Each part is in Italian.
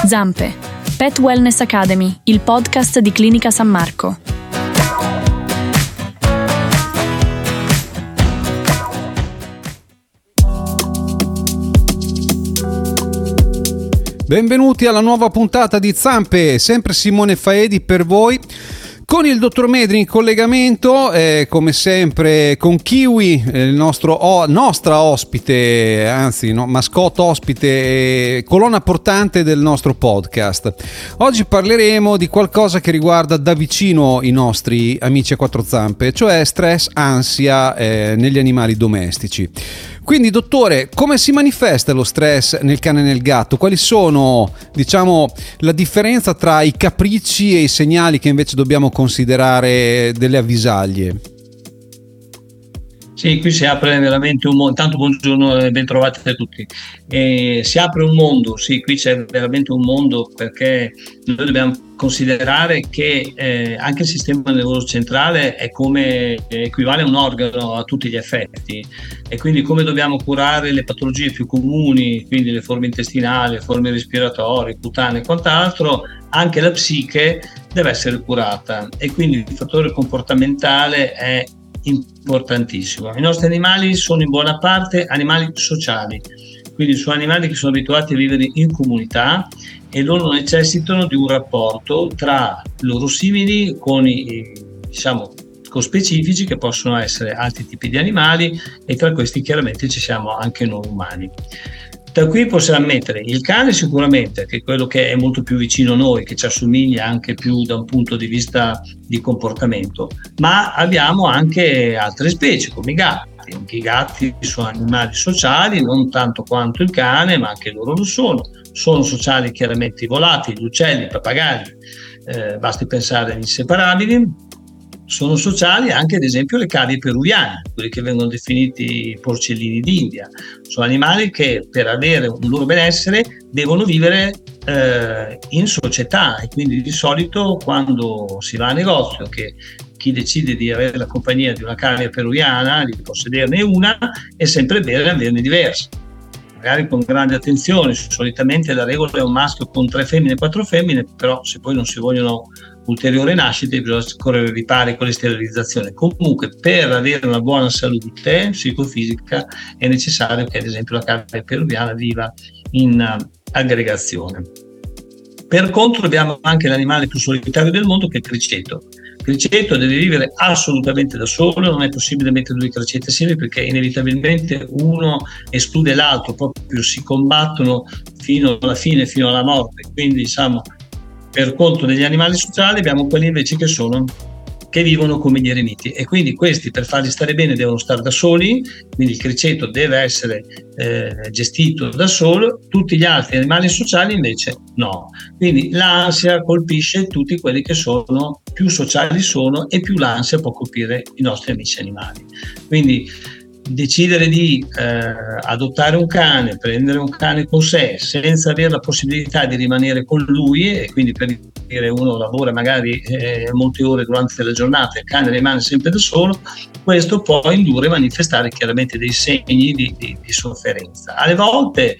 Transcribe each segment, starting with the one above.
Zampe, Pet Wellness Academy, il podcast di Clinica San Marco. Benvenuti alla nuova puntata di Zampe, sempre Simone Faedi per voi, con il dottor Medri in collegamento, come sempre con Kiwi, il nostra ospite, anzi mascotte ospite, colonna portante del nostro podcast. Oggi parleremo di qualcosa che riguarda da vicino i nostri amici a quattro zampe, cioè stress, ansia negli animali domestici. Quindi, dottore, come si manifesta lo stress nel cane e nel gatto? Quali sono, la differenza tra i capricci e i segnali che invece dobbiamo considerare delle avvisaglie? Sì, qui si apre veramente un mondo. Intanto buongiorno e ben trovati a tutti. Si apre un mondo, sì, qui c'è veramente un mondo, perché noi dobbiamo considerare che anche il sistema nervoso centrale equivale a un organo a tutti gli effetti, e quindi come dobbiamo curare le patologie più comuni, quindi le forme intestinali, le forme respiratorie, cutanee e quant'altro, anche la psiche deve essere curata, e quindi il fattore comportamentale è importantissimo. I nostri animali sono in buona parte animali sociali, quindi sono animali che sono abituati a vivere in comunità e loro necessitano di un rapporto tra loro simili con specifici, che possono essere altri tipi di animali, e tra questi chiaramente ci siamo anche noi umani. Da qui possiamo mettere il cane sicuramente, che è quello che è molto più vicino a noi, che ci assomiglia anche più da un punto di vista di comportamento, ma abbiamo anche altre specie come i gatti. Anche i gatti sono animali sociali, non tanto quanto il cane, ma anche loro lo sono. Sono sociali chiaramente i volatili, gli uccelli, i pappagalli, basti pensare agli inseparabili. Sono sociali anche ad esempio le cavie peruviane, quelli che vengono definiti porcellini d'India. Sono animali che per avere un loro benessere devono vivere in società, e quindi di solito quando si va a negozio, che chi decide di avere la compagnia di una cavia peruviana, di possederne una, è sempre bene averne diverse, magari con grande attenzione. Solitamente la regola è un maschio con 3 femmine e 4 femmine, però se poi non si vogliono ulteriori nascite bisogna correre ripari con le sterilizzazioni. Comunque, per avere una buona salute psicofisica è necessario che ad esempio la cavia peruviana viva in aggregazione. Per contro abbiamo anche l'animale più solitario del mondo, che è il criceto. Il criceto deve vivere assolutamente da solo, non è possibile mettere 2 criceti assieme, perché inevitabilmente uno esclude l'altro, proprio si combattono fino alla fine, fino alla morte. Quindi per conto degli animali sociali abbiamo quelli invece che vivono come gli eremiti, e quindi questi, per farli stare bene, devono stare da soli. Quindi il criceto deve essere gestito da solo, tutti gli altri animali sociali invece no. Quindi l'ansia colpisce tutti quelli che sono più sociali e più l'ansia può colpire i nostri amici animali. Quindi decidere di adottare un cane, prendere un cane con sé senza avere la possibilità di rimanere con lui, e quindi per dire uno lavora magari molte ore durante la giornata e il cane rimane sempre da solo, questo può indurre a manifestare chiaramente dei segni di sofferenza. Alle volte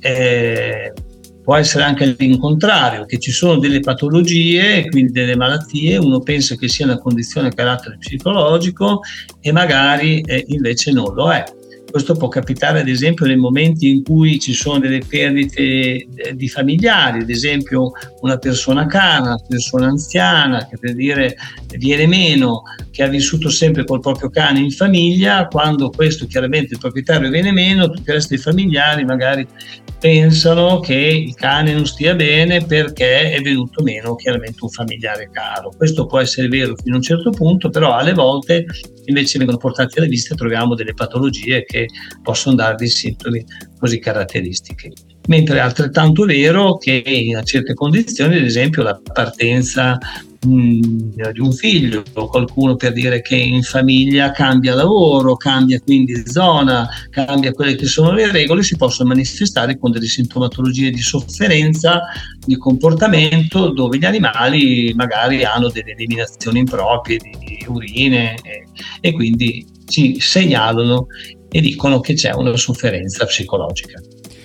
può essere anche l'incontrario, che ci sono delle patologie, quindi delle malattie, uno pensa che sia una condizione a carattere psicologico e magari invece non lo è. Questo può capitare ad esempio nei momenti in cui ci sono delle perdite di familiari, ad esempio una persona cara, una persona anziana che per dire viene meno, che ha vissuto sempre col proprio cane in famiglia. Quando questo chiaramente il proprietario viene meno, tutti i resti familiari magari pensano che il cane non stia bene perché è venuto meno chiaramente un familiare caro. Questo può essere vero fino a un certo punto, però alle volte invece vengono portati alla vista e troviamo delle patologie che possono dare dei sintomi così caratteristici. Mentre è altrettanto vero che in certe condizioni, ad esempio la partenza di un figlio, o qualcuno per dire che in famiglia cambia lavoro, cambia quindi zona, cambia quelle che sono le regole, si possono manifestare con delle sintomatologie di sofferenza, di comportamento, dove gli animali magari hanno delle eliminazioni improprie di urine e quindi ci segnalano e dicono che c'è una sofferenza psicologica.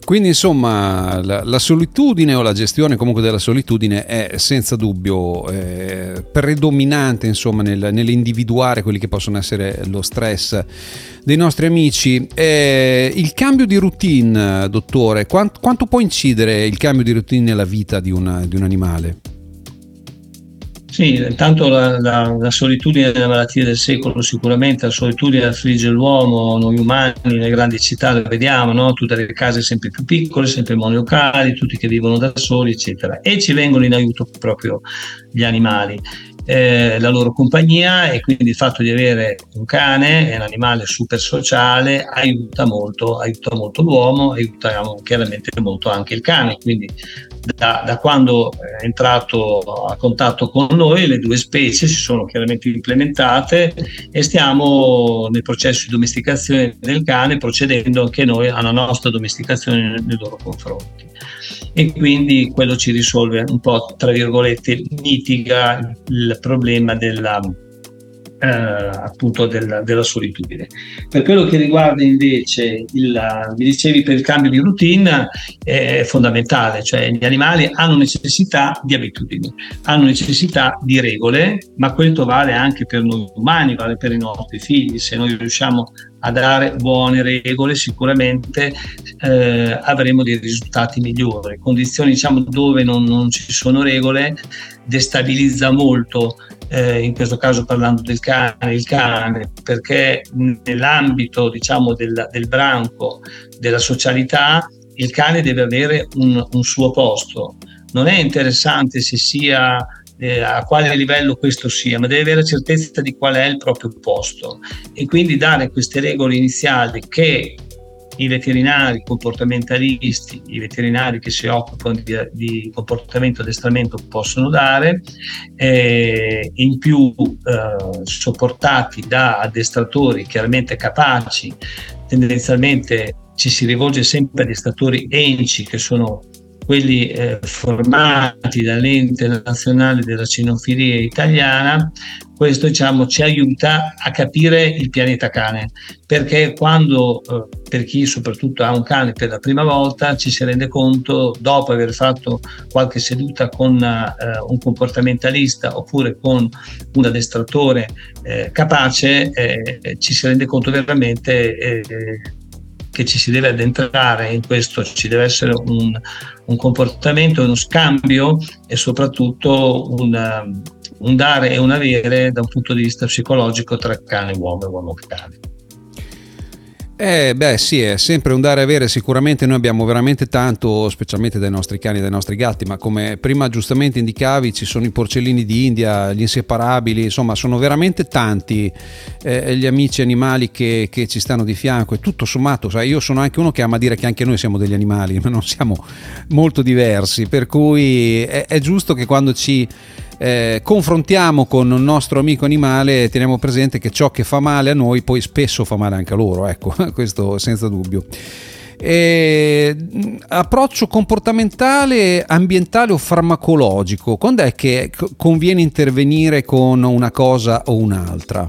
Quindi insomma la solitudine o la gestione comunque della solitudine è senza dubbio predominante, insomma, nell'individuare quelli che possono essere lo stress dei nostri amici. Il cambio di routine, dottore, quanto può incidere il cambio di routine nella vita di un animale? Sì, intanto la solitudine è la malattia del secolo, sicuramente la solitudine affligge l'uomo, noi umani, nelle grandi città lo vediamo, no? Tutte le case sempre più piccole, sempre monolocali, tutti che vivono da soli, eccetera. E ci vengono in aiuto proprio gli animali, la loro compagnia, e quindi il fatto di avere un cane, è un animale super sociale, aiuta molto l'uomo, aiuta chiaramente molto anche il cane, quindi da quando è entrato a contatto con noi le due specie si sono chiaramente implementate e stiamo nel processo di domesticazione del cane, procedendo anche noi alla nostra domesticazione nei loro confronti, e quindi quello ci risolve un po', tra virgolette, mitiga il problema appunto della solitudine. Per quello che riguarda invece mi dicevi, per il cambio di routine è fondamentale, cioè gli animali hanno necessità di abitudini, hanno necessità di regole, ma questo vale anche per noi umani, vale per i nostri figli. Se noi riusciamo a dare buone regole, sicuramente avremo dei risultati migliori. Condizioni, diciamo, dove non ci sono regole destabilizza molto, in questo caso parlando del cane, il cane, perché nell'ambito, diciamo, del branco della socialità il cane deve avere un suo posto. Non è interessante se sia a quale livello questo sia, ma deve avere certezza di qual è il proprio posto, e quindi dare queste regole iniziali che i veterinari comportamentalisti, i veterinari che si occupano di comportamento e addestramento possono dare, in più sopportati da addestratori chiaramente capaci. Tendenzialmente ci si rivolge sempre a addestratori ENCI, che sono quelli formati dall'Ente Nazionale della Cinofilia Italiana. Questo, diciamo, ci aiuta a capire il pianeta cane, perché quando per chi soprattutto ha un cane per la prima volta ci si rende conto, dopo aver fatto qualche seduta con un comportamentalista oppure con un addestratore capace, ci si rende conto veramente che ci si deve addentrare in questo, ci deve essere un comportamento, uno scambio e soprattutto un dare e un avere da un punto di vista psicologico tra cane e uomo e uomo-cane. Sì, è sempre un dare e avere. Sicuramente noi abbiamo veramente tanto, specialmente dai nostri cani e dai nostri gatti, ma come prima giustamente indicavi ci sono i porcellini d'India, gli inseparabili, insomma sono veramente tanti gli amici animali che ci stanno di fianco, e tutto sommato, sai, io sono anche uno che ama dire che anche noi siamo degli animali, ma non siamo molto diversi, per cui è giusto che quando ci confrontiamo con un nostro amico animale teniamo presente che ciò che fa male a noi poi spesso fa male anche a loro, ecco, questo senza dubbio. Approccio comportamentale, ambientale o farmacologico, quando è che conviene intervenire con una cosa o un'altra?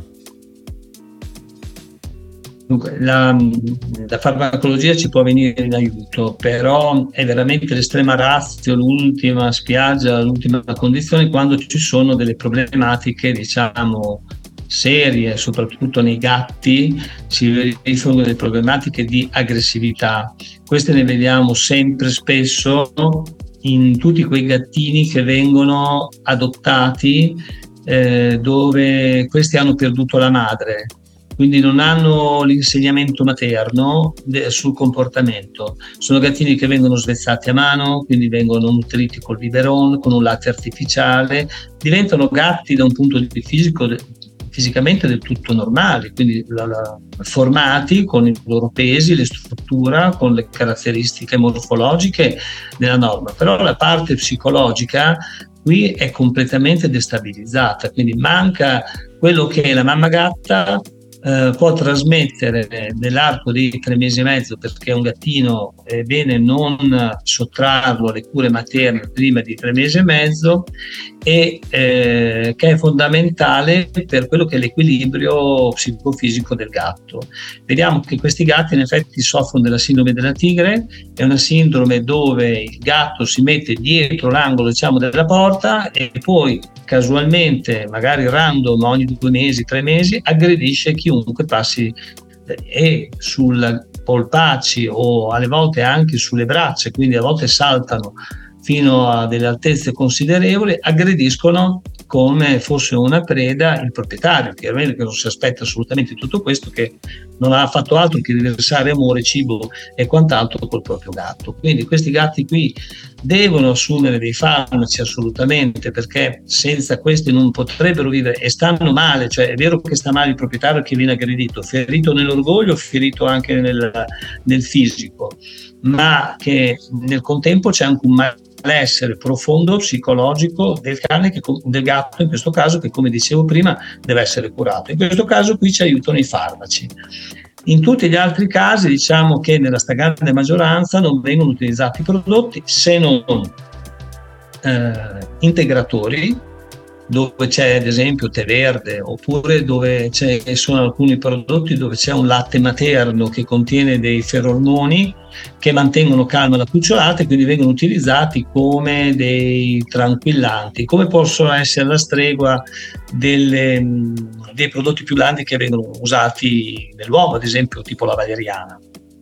Dunque, la farmacologia ci può venire in aiuto, però è veramente l'estrema ratio, l'ultima spiaggia, l'ultima condizione, quando ci sono delle problematiche, diciamo, serie, soprattutto nei gatti si verificano delle problematiche di aggressività. Queste ne vediamo sempre spesso in tutti quei gattini che vengono adottati dove questi hanno perduto la madre, quindi non hanno l'insegnamento materno sul comportamento. Sono gattini che vengono svezzati a mano, quindi vengono nutriti col biberon, con un latte artificiale, diventano gatti da un punto di vista fisicamente del tutto normali, quindi formati con i loro pesi, le strutture, con le caratteristiche morfologiche della norma, però la parte psicologica qui è completamente destabilizzata, quindi manca quello che la mamma gatta può trasmettere nell'arco di 3 mesi e mezzo, perché un gattino è bene non sottrarlo alle cure materne prima di 3 mesi e mezzo, e che è fondamentale per quello che è l'equilibrio psicofisico del gatto. Vediamo che questi gatti in effetti soffrono della sindrome della tigre. È una sindrome dove il gatto si mette dietro l'angolo, diciamo, della porta, e poi casualmente, magari random, ogni 2 mesi, 3 mesi, aggredisce chiunque passi, e sul polpacci o alle volte anche sulle braccia, quindi a volte saltano fino a delle altezze considerevoli, aggrediscono come fosse una preda il proprietario, chiaramente, che non si aspetta assolutamente tutto questo, che non ha fatto altro che riversare amore, cibo e quant'altro col proprio gatto. Quindi questi gatti qui devono assumere dei farmaci assolutamente, perché senza questi non potrebbero vivere, e stanno male. Cioè, è vero che sta male il proprietario che viene aggredito, ferito nell'orgoglio, ferito anche nel fisico, ma che nel contempo c'è anche un malessere profondo psicologico del cane, del gatto in questo caso, che, come dicevo prima, deve essere curato. In questo caso qui ci aiutano i farmaci. In tutti gli altri casi diciamo che nella stragrande maggioranza non vengono utilizzati prodotti, se non integratori, dove c'è ad esempio tè verde, oppure dove sono alcuni prodotti dove c'è un latte materno che contiene dei ferormoni che mantengono calma la cucciolata, e quindi vengono utilizzati come dei tranquillanti, come possono essere la stregua dei prodotti più blandi che vengono usati nell'uomo, ad esempio tipo la valeriana.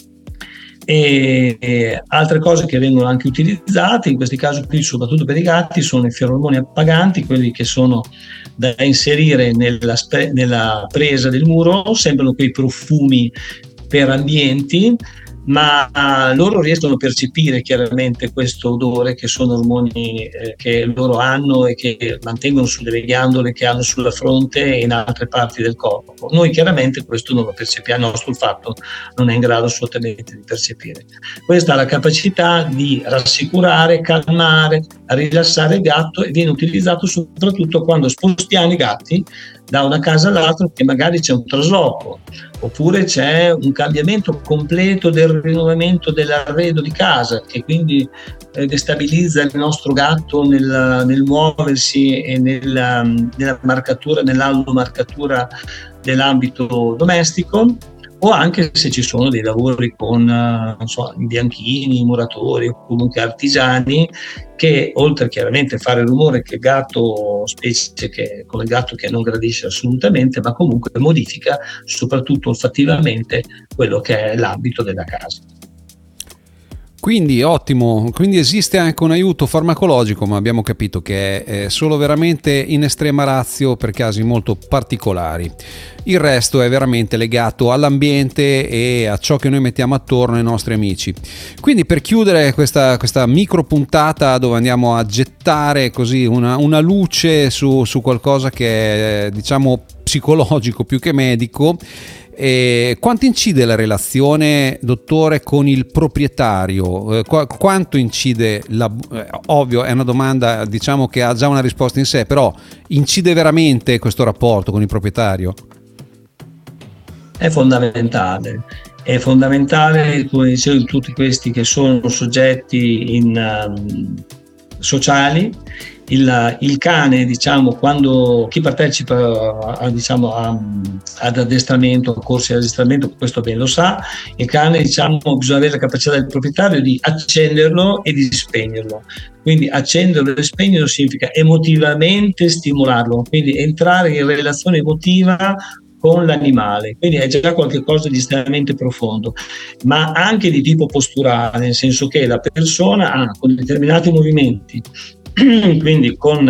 E altre cose che vengono anche utilizzate in questi casi qui, soprattutto per i gatti, sono i feromoni appaganti, quelli che sono da inserire nella presa del muro. Sembrano quei profumi per ambienti, ma loro riescono a percepire chiaramente questo odore, che sono ormoni che loro hanno e che mantengono su delle ghiandole che hanno sulla fronte e in altre parti del corpo. Noi chiaramente questo non lo percepiamo, il nostro olfatto non è in grado assolutamente di percepire. Questa ha la capacità di rassicurare, calmare, rilassare il gatto, e viene utilizzato soprattutto quando spostiamo i gatti da una casa all'altra, che magari c'è un trasloco, oppure c'è un cambiamento completo del rinnovamento dell'arredo di casa, che quindi destabilizza il nostro gatto nel muoversi e nella marcatura, nell'allomarcatura dell'ambito domestico, o anche se ci sono dei lavori con i bianchini, i muratori o comunque artigiani, che oltre chiaramente a fare rumore, che il gatto, specie che come il gatto che non gradisce assolutamente, ma comunque modifica soprattutto olfattivamente quello che è l'ambito della casa. Quindi ottimo, quindi esiste anche un aiuto farmacologico, ma abbiamo capito che è solo veramente in estrema ratio per casi molto particolari. Il resto è veramente legato all'ambiente e a ciò che noi mettiamo attorno ai nostri amici. Quindi, per chiudere questa micro puntata dove andiamo a gettare così una luce su qualcosa che è, diciamo, psicologico più che medico, quanto incide la relazione, dottore, con il proprietario? Quanto incide ovvio, è una domanda, diciamo, che ha già una risposta in sé, però incide veramente questo rapporto con il proprietario? È fondamentale, come dicevo, in tutti questi che sono soggetti sociali. Il cane, diciamo, quando chi partecipa ad addestramento, a corsi di addestramento, questo ben lo sa, il cane, diciamo, bisogna avere la capacità del proprietario di accenderlo e di spegnerlo. Quindi accenderlo e spegnerlo significa emotivamente stimolarlo, quindi entrare in relazione emotiva con l'animale, quindi è già qualcosa di estremamente profondo, ma anche di tipo posturale, nel senso che la persona ha con determinati movimenti, quindi con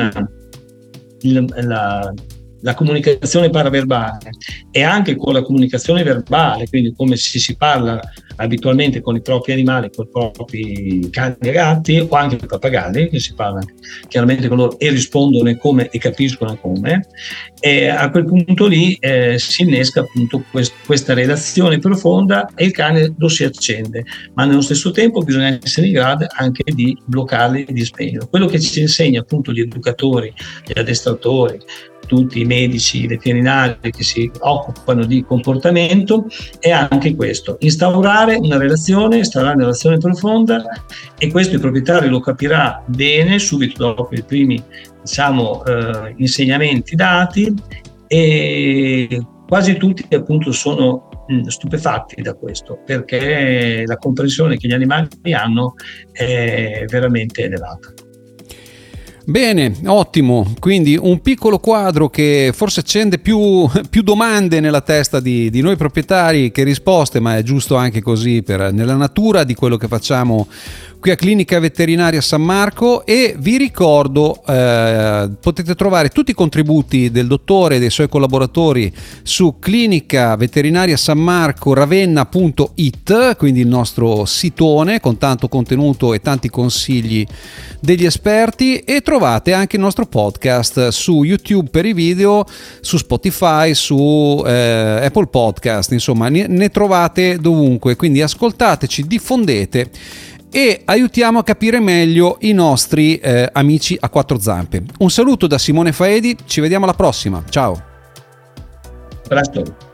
la comunicazione paraverbale e anche con la comunicazione verbale, quindi come si parla abitualmente con i propri animali, con i propri cani e gatti, o anche i pappagalli, che si parla chiaramente con loro e rispondono e come e capiscono come, e a quel punto lì si innesca appunto questa relazione profonda e il cane lo si accende, ma nello stesso tempo bisogna essere in grado anche di bloccarli e di spegnerlo. Quello che ci insegna appunto gli educatori, gli addestratori, tutti i medici veterinari che si occupano di comportamento, è anche questo: instaurare una relazione profonda, e questo il proprietario lo capirà bene subito dopo i primi, insegnamenti dati, e quasi tutti appunto sono stupefatti da questo, perché la comprensione che gli animali hanno è veramente elevata. Bene, ottimo. Quindi un piccolo quadro che forse accende più domande nella testa di noi proprietari che risposte, ma è giusto anche così nella natura di quello che facciamo qui a Clinica Veterinaria San Marco. E vi ricordo, potete trovare tutti i contributi del dottore e dei suoi collaboratori su Clinica Veterinaria San Marco Ravenna.it, quindi il nostro sitone con tanto contenuto e tanti consigli degli esperti, e trovate anche il nostro podcast su YouTube per i video, su Spotify, su Apple Podcast, insomma ne trovate dovunque, quindi ascoltateci, diffondete e aiutiamo a capire meglio i nostri amici a quattro zampe. Un saluto da Simone Faedi, ci vediamo alla prossima, ciao. Presto.